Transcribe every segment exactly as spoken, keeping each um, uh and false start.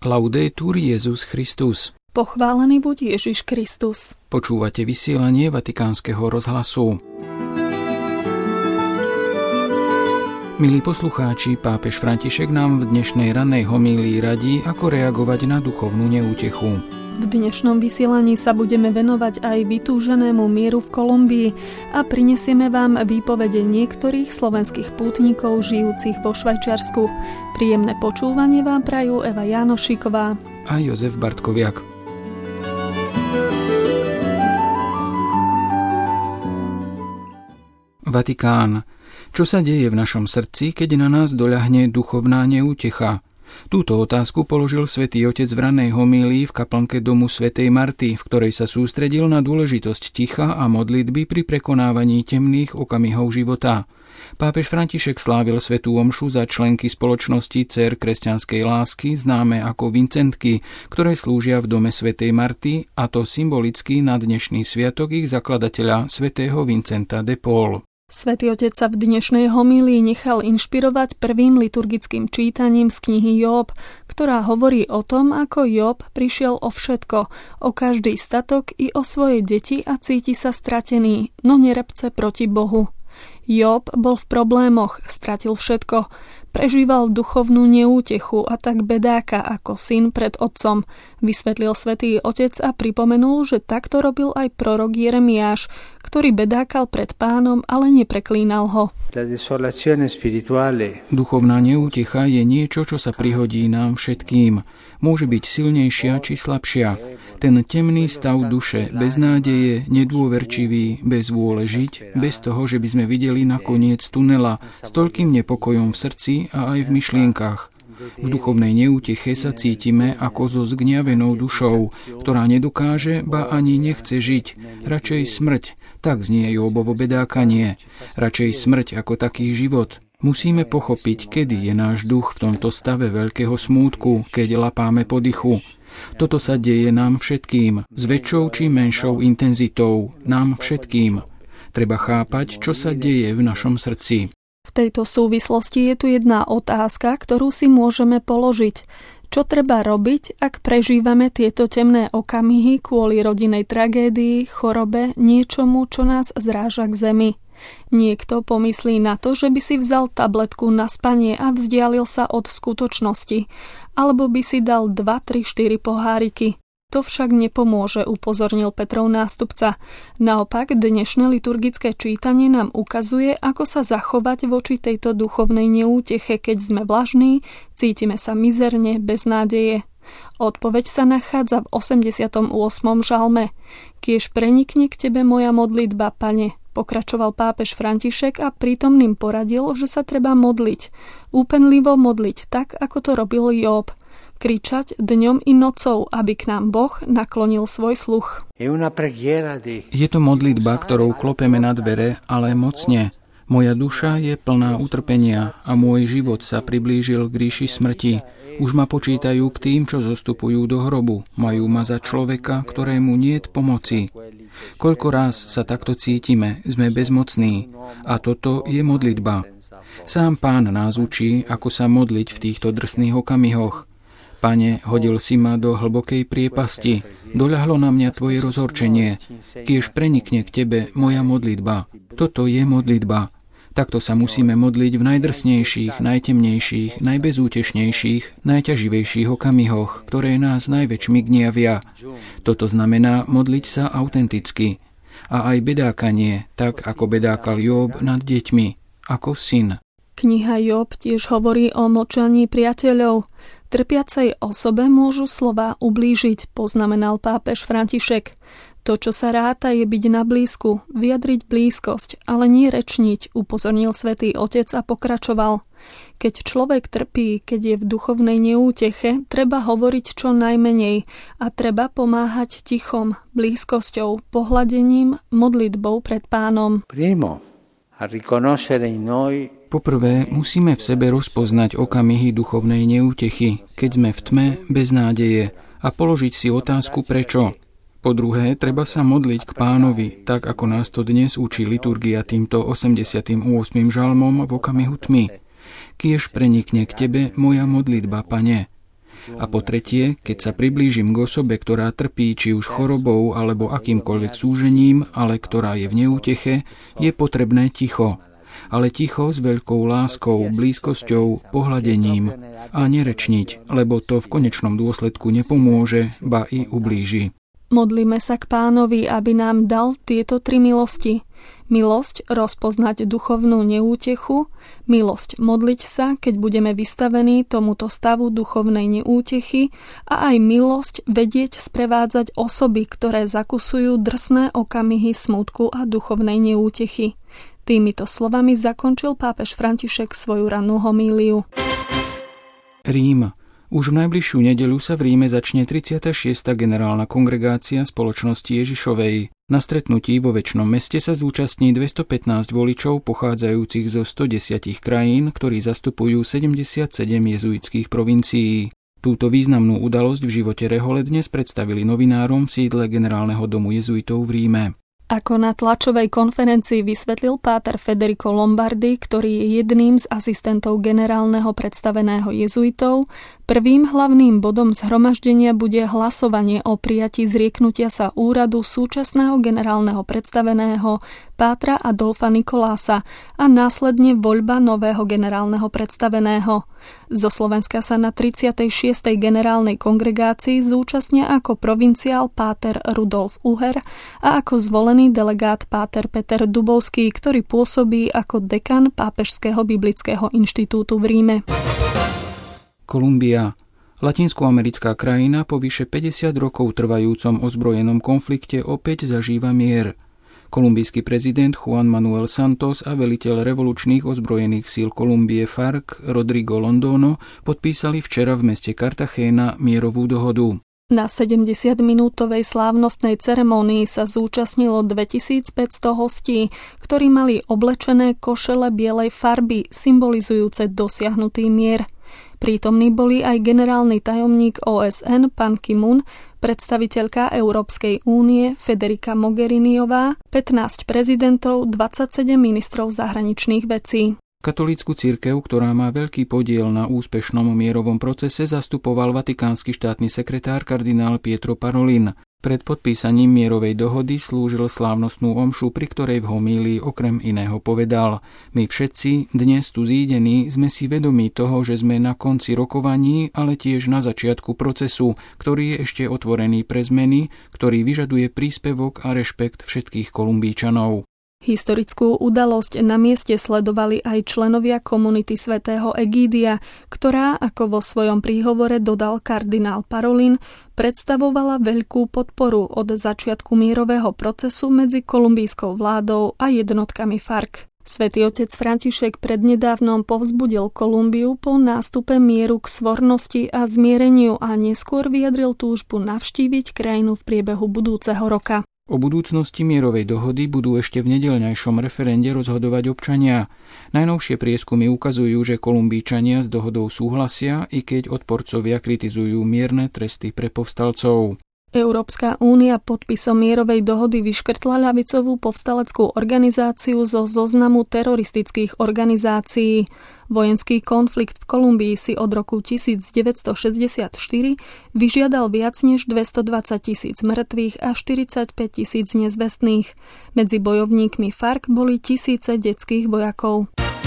Laudetur Jesus Christus. Pochválený buď Ježiš Kristus. Počúvate vysielanie Vatikánskeho rozhlasu. Milí poslucháči, pápež František nám v dnešnej rannej homílii radí, ako reagovať na duchovnú neútechu. V dnešnom vysielaní sa budeme venovať aj vytúženému mieru v Kolumbii a prinesieme vám výpovede niektorých slovenských pútnikov žijúcich vo Švajčiarsku. Príjemné počúvanie vám prajú Eva Jánošíková a Jozef Bartkoviak. Vatikán. Čo sa deje v našom srdci, keď na nás doľahne duchovná neútecha? Túto otázku položil svätý Otec v ranej homílii v kaplnke domu svätej Marty, v ktorej sa sústredil na dôležitosť ticha a modlitby pri prekonávaní temných okamihov života. Pápež František slávil svätú omšu za členky spoločnosti Dcér kresťanskej lásky, známe ako Vincentky, ktoré slúžia v dome svätej Marty, a to symbolicky na dnešný sviatok ich zakladateľa svätého Vincenta de Paul. Svätý Otec sa v dnešnej homílii nechal inšpirovať prvým liturgickým čítaním z knihy Jób, ktorá hovorí o tom, ako Jób prišiel o všetko, o každý statok i o svoje deti a cíti sa stratený, no nerepce proti Bohu. Jób bol v problémoch, stratil všetko, prežíval duchovnú neútechu a tak bedáka ako syn pred otcom, vysvetlil svätý Otec a pripomenul, že takto robil aj prorok Jeremiáš, ktorý bedákal pred Pánom, ale nepreklínal ho. Duchovná neútecha je niečo, čo sa prihodí nám všetkým. Môže byť silnejšia či slabšia. Ten temný stav duše, bez nádeje, nedôverčivý, bez vôle žiť, bez toho, že by sme videli na koniec tunela, s toľkým nepokojom v srdci a aj v myšlienkach. V duchovnej neúteche sa cítime ako so zgniavenou dušou, ktorá nedokáže, ba ani nechce žiť, radšej smrť. Tak znie Jóbovo bedákanie. Radšej smrť ako taký život. Musíme pochopiť, kedy je náš duch v tomto stave veľkého smútku, keď lapáme po dychu. Toto sa deje nám všetkým, s väčšou či menšou intenzitou, nám všetkým. Treba chápať, čo sa deje v našom srdci. V tejto súvislosti je tu jedna otázka, ktorú si môžeme položiť. Čo treba robiť, ak prežívame tieto temné okamihy kvôli rodinnej tragédii, chorobe, niečomu, čo nás zráža k zemi? Niekto pomyslí na to, že by si vzal tabletku na spanie a vzdialil sa od skutočnosti, alebo by si dal dva, tri, štyri poháriky. To však nepomôže, upozornil Petrov nástupca. Naopak, dnešné liturgické čítanie nám ukazuje, ako sa zachovať voči tejto duchovnej neúteche, keď sme vlažní, cítime sa mizerne, bez nádeje. Odpoveď sa nachádza v osemdesiatom ôsmom žalme. Kiež prenikne k tebe moja modlitba, Pane, pokračoval pápež František a prítomným poradil, že sa treba modliť. Úpenlivo modliť, tak ako to robil Jób. Kričať dňom i nocou, aby k nám Boh naklonil svoj sluch. Je to modlitba, ktorou klopeme na dvere, ale mocne. Moja duša je plná utrpenia a môj život sa priblížil k ríši smrti. Už ma počítajú k tým, čo zostupujú do hrobu. Majú ma za človeka, ktorému niet pomoci. Koľko ráz sa takto cítime, sme bezmocní. A toto je modlitba. Sám Pán nás učí, ako sa modliť v týchto drsných okamihoch. Pane, hodil si ma do hlbokej priepasti, doľahlo na mňa tvoje rozhorčenie, kiež prenikne k tebe moja modlitba. Toto je modlitba. Takto sa musíme modliť v najdrsnejších, najtemnejších, najbezútešnejších, najťaživejších okamihoch, ktoré nás najväčšmi gniavia. Toto znamená modliť sa autenticky. A aj bedákanie, tak ako bedákal Jób nad deťmi, ako syn. Kniha Jób tiež hovorí o mlčaní priateľov. Trpiacej osobe môžu slová ublížiť, poznamenal pápež František. To, čo sa ráta, je byť na blízku, vyjadriť blízkosť, ale nie rečniť, upozornil svätý Otec a pokračoval. Keď človek trpí, keď je v duchovnej neúteche, treba hovoriť čo najmenej a treba pomáhať tichom, blízkosťou, pohľadením, modlitbou pred Pánom. Primo. Poprvé, musíme v sebe rozpoznať okamihy duchovnej neútechy, keď sme v tme, bez nádeje, a položiť si otázku prečo. Po druhé, treba sa modliť k Pánovi, tak ako nás to dnes učí liturgia týmto osemdesiatym ôsmym žalmom v okamihu tmy. Kiež prenikne k tebe moja modlitba, Pane. A po tretie, keď sa priblížim k osobe, ktorá trpí či už chorobou alebo akýmkoľvek súžením, ale ktorá je v neúteche, je potrebné ticho. Ale ticho s veľkou láskou, blízkosťou, pohľadením a nerečniť, lebo to v konečnom dôsledku nepomôže, ba i ublíži. Modlíme sa k Pánovi, aby nám dal tieto tri milosti. Milosť rozpoznať duchovnú neútechu, milosť modliť sa, keď budeme vystavení tomuto stavu duchovnej neútechy a aj milosť vedieť sprevádzať osoby, ktoré zakusujú drsné okamihy smútku a duchovnej neútechy. Týmito slovami zakončil pápež František svoju rannú homíliu. Rím. Už v najbližšiu nedeľu sa v Ríme začne tridsiata šiesta generálna kongregácia spoločnosti Ježišovej. Na stretnutí vo Večnom meste sa zúčastní dvestopätnásť voličov pochádzajúcich zo stodesať krajín, ktorí zastupujú sedemdesiatsedem jezuitských provincií. Túto významnú udalosť v živote rehole dnes predstavili novinárom v sídle generálneho domu jezuitov v Ríme. Ako na tlačovej konferencii vysvetlil páter Federico Lombardi, ktorý je jedným z asistentov generálneho predstaveného jezuitov, prvým hlavným bodom zhromaždenia bude hlasovanie o prijatí zrieknutia sa úradu súčasného generálneho predstaveného pátra Adolfa Nikolása a následne voľba nového generálneho predstaveného. Zo Slovenska sa na tridsiatej šiestej generálnej kongregácii zúčastnia ako provinciál páter Rudolf Uher a ako zvolený delegát páter Peter Dubovský, ktorý pôsobí ako dekan Pápežského biblického inštitútu v Ríme. Kolumbia. Latinskoamerická krajina po vyše päťdesiat rokov trvajúcom ozbrojenom konflikte opäť zažíva mier. Kolumbijský prezident Juan Manuel Santos a veliteľ revolučných ozbrojených síl Kolumbie FARC Rodrigo Londono podpísali včera v meste Cartagena mierovú dohodu. Na sedemdesiatminútovej slávnostnej ceremonii sa zúčastnilo dvetisícpäťsto hostí, ktorí mali oblečené košele bielej farby, symbolizujúce dosiahnutý mier. Prítomní boli aj generálny tajomník ó es en Pan Ki-moon, predstaviteľka Európskej únie Federica Mogheriniová, pätnásť prezidentov, dvadsaťsedem ministrov zahraničných vecí. Katolícku cirkev, ktorá má veľký podiel na úspešnom mierovom procese, zastupoval vatikánsky štátny sekretár kardinál Pietro Parolin. Pred podpísaním mierovej dohody slúžil slávnostnú omšu, pri ktorej v homílii okrem iného povedal: My všetci, dnes tu zídení, sme si vedomí toho, že sme na konci rokovaní, ale tiež na začiatku procesu, ktorý je ešte otvorený pre zmeny, ktorý vyžaduje príspevok a rešpekt všetkých Kolumbíčanov. Historickú udalosť na mieste sledovali aj členovia komunity svätého Egídia, ktorá, ako vo svojom príhovore dodal kardinál Parolin, predstavovala veľkú podporu od začiatku mierového procesu medzi kolumbijskou vládou a jednotkami FARC. Svätý otec František prednedávnom povzbudil Kolumbiu po nástupe mieru k svornosti a zmiereniu a neskôr vyjadril túžbu navštíviť krajinu v priebehu budúceho roka. O budúcnosti mierovej dohody budú ešte v nedeľňajšom referende rozhodovať občania. Najnovšie prieskumy ukazujú, že Kolumbíčania s dohodou súhlasia, i keď odporcovia kritizujú mierne tresty pre povstalcov. Európska únia podpisom mierovej dohody vyškrtla ľavicovú povstaleckú organizáciu zo zoznamu teroristických organizácií. Vojenský konflikt v Kolumbii si od roku devätnásťstošesťdesiatštyri vyžiadal viac než dvestodvadsať tisíc mŕtvych a štyridsaťpäť tisíc nezvestných. Medzi bojovníkmi FARC boli tisíce detských vojakov.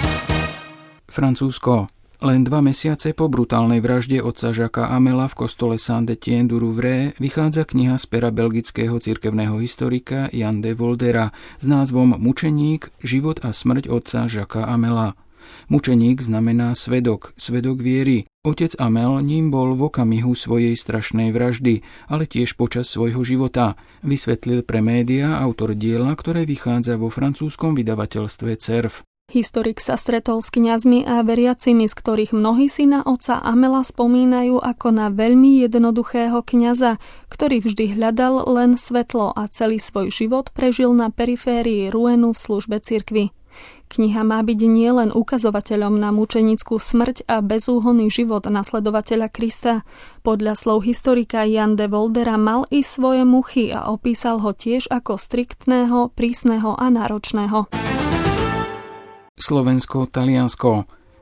Francúzsko. Len dva mesiace po brutálnej vražde otca Jacquesa Hamela v kostole Saint-Étienne-du-Rouvray vychádza kniha z pera belgického cirkevného historika Jan de Voldera s názvom Mučeník, život a smrť otca Jacquesa Hamela. Mučeník znamená svedok, svedok viery. Otec Hamel ním bol v okamihu svojej strašnej vraždy, ale tiež počas svojho života, vysvetlil pre médiá autor diela, ktoré vychádza vo francúzskom vydavateľstve C E R F. Historik sa stretol s kňazmi a veriacimi, z ktorých mnohí si na otca Hamela spomínajú ako na veľmi jednoduchého kňaza, ktorý vždy hľadal len svetlo a celý svoj život prežil na periférii Rouenu v službe cirkvi. Kniha má byť nielen ukazovateľom na mučenickú smrť a bezúhonný život nasledovateľa Krista. Podľa slov historika Jan de Voldera mal i svoje muchy a opísal ho tiež ako striktného, prísneho a náročného. Slovensko, Taliansko.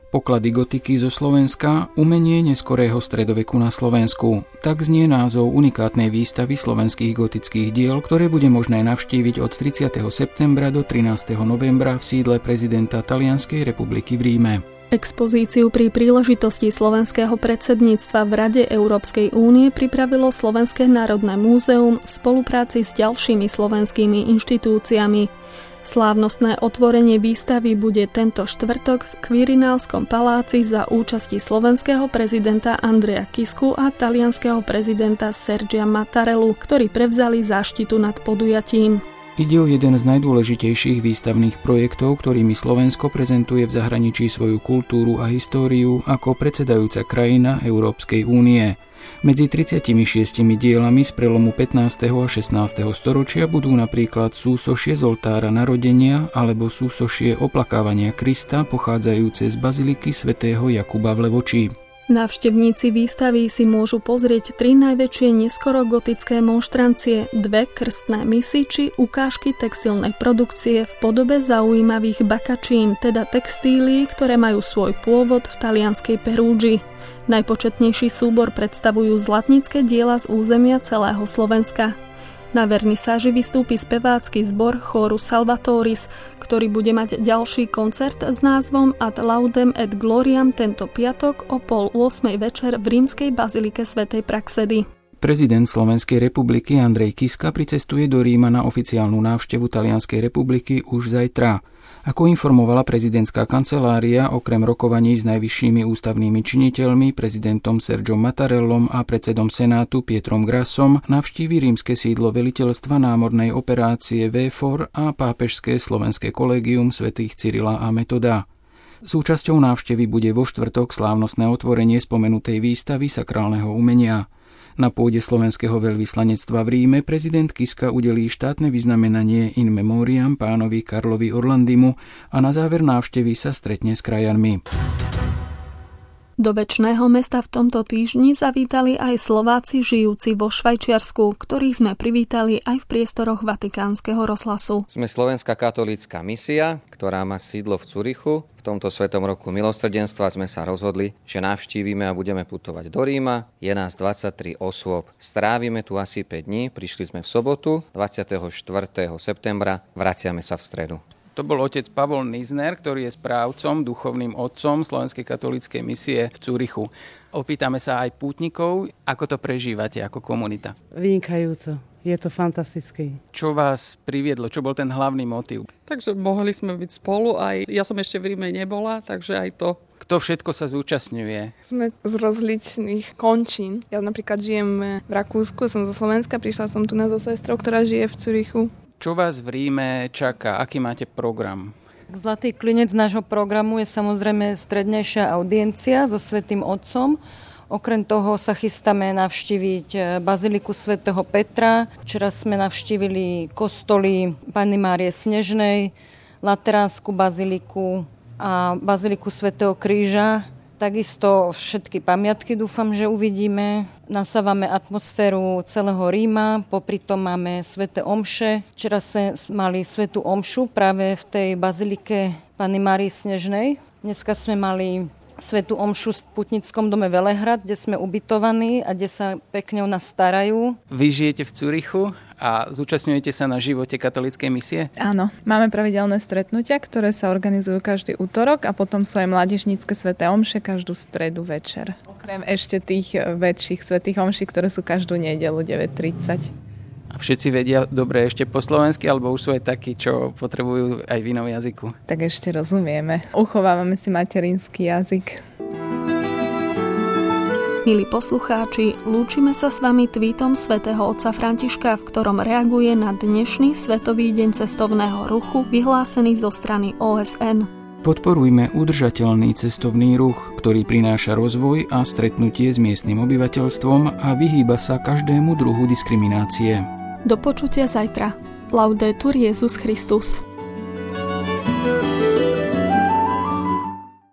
Poklady gotiky zo Slovenska, umenie neskorého stredoveku na Slovensku. Tak znie názov unikátnej výstavy slovenských gotických diel, ktoré bude možné navštíviť od tridsiateho septembra do trinásteho novembra v sídle prezidenta Talianskej republiky v Ríme. Expozíciu pri príležitosti slovenského predsedníctva v Rade Európskej únie pripravilo Slovenské národné múzeum v spolupráci s ďalšími slovenskými inštitúciami. Slávnostné otvorenie výstavy bude tento štvrtok v Quirinálskom paláci za účasti slovenského prezidenta Andreja Kisku a talianskeho prezidenta Sergia Mattarellu, ktorí prevzali záštitu nad podujatím. Ide o jeden z najdôležitejších výstavných projektov, ktorými Slovensko prezentuje v zahraničí svoju kultúru a históriu ako predsedajúca krajina Európskej únie. Medzi tridsiatimi šiestimi dielami z prelomu pätnásteho a šestnásteho storočia budú napríklad súsošie z oltára narodenia alebo súsošie oplakávania Krista pochádzajúce z baziliky svätého Jakuba v Levoči. Návštevníci výstavy si môžu pozrieť tri najväčšie neskorogotické monštrancie, dve krstné misy či ukážky textilnej produkcie v podobe zaujímavých bakačín, teda textílií, ktoré majú svoj pôvod v talianskej Perúgi. Najpočetnejší súbor predstavujú zlatnícke diela z územia celého Slovenska. Na vernisáži vystúpi spevácky zbor chóru Salvatoris, ktorý bude mať ďalší koncert s názvom Ad laudem et gloriam tento piatok o pol ôsmej večer v rímskej bazilike svätej Praxedy. Prezident Slovenskej republiky Andrej Kiska pricestuje do Ríma na oficiálnu návštevu Talianskej republiky už zajtra. Ako informovala prezidentská kancelária, okrem rokovaní s najvyššími ústavnými činiteľmi, prezidentom Sergiom Mattarellom a predsedom Senátu Pietrom Grassom, navštívi rímske sídlo veliteľstva námornej operácie vé for a pápežské slovenské kolégium svätých Cyrila a Metoda. Súčasťou návštevy bude vo štvrtok slávnostné otvorenie spomenutej výstavy sakrálneho umenia. Na pôde slovenského veľvyslanectva v Ríme prezident Kiska udelí štátne vyznamenanie in memoriam pánovi Karlovi Orlandimu a na záver návštevy sa stretne s krajanmi. Do večného mesta v tomto týždni zavítali aj Slováci žijúci vo Švajčiarsku, ktorých sme privítali aj v priestoroch Vatikánskeho rozhlasu. Sme Slovenská katolícka misia, ktorá má sídlo v Curichu. V tomto svetom roku milosrdenstva sme sa rozhodli, že navštívime a budeme putovať do Ríma. Je nás dvadsaťtri osôb. Strávime tu asi päť dní. Prišli sme v sobotu, dvadsiateho štvrtého septembra. Vraciame sa v stredu. To bol otec Pavol Nizner, ktorý je správcom, duchovným otcom Slovenskej katolíckej misie v Curichu. Opýtame sa aj pútnikov, ako to prežívate ako komunita. Vynikajúco. Je to fantastické. Čo vás priviedlo? Čo bol ten hlavný motív? Takže mohli sme byť spolu. Aj ja som ešte v Ríme nebola, takže aj to. Kto všetko sa zúčastňuje? Sme z rozličných končín. Ja napríklad žijem v Rakúsku, som zo Slovenska, prišla som tu na so sestrou, ktorá žije v Curichu. Čo vás v Ríme čaká? Aký máte program? Zlatý klinec nášho programu je samozrejme strednejšia audiencia so Svätým Otcom. Okrem toho sa chystáme navštíviť baziliku svätého Petra. Včera sme navštívili kostoly Panny Márie Snežnej, Lateránsku baziliku a baziliku svätého Kríža. Takisto všetky pamiatky dúfam, že uvidíme. Nasávame atmosféru celého Ríma, popri tom máme sväté omše. Včera sme mali svätú omšu práve v tej bazilike Panny Márie Snežnej. Dneska sme mali svätú omšu v putnickom dome Velehrad, kde sme ubytovaní a kde sa pekne o nás starajú. Vy žijete v Curichu a zúčastňujete sa na živote katolíckej misie? Áno, máme pravidelné stretnutia, ktoré sa organizujú každý útorok a potom sú aj mládežnícke sväté omše každú stredu večer. Okrem ešte tých väčších svätých omší, ktoré sú každú nedeľu deväť tridsať. A všetci vedia dobre ešte po slovensky, alebo už sú aj takí, čo potrebujú aj v inom jazyku? Tak ešte rozumieme. Uchovávame si materinský jazyk. Milí poslucháči, lúčime sa s vami tweetom svätého otca Františka, v ktorom reaguje na dnešný Svetový deň cestovného ruchu, vyhlásený zo strany ó es en. Podporujme udržateľný cestovný ruch, ktorý prináša rozvoj a stretnutie s miestnym obyvateľstvom a vyhýba sa každému druhu diskriminácie. Do počutia zajtra. Laudetur Jesus Christus.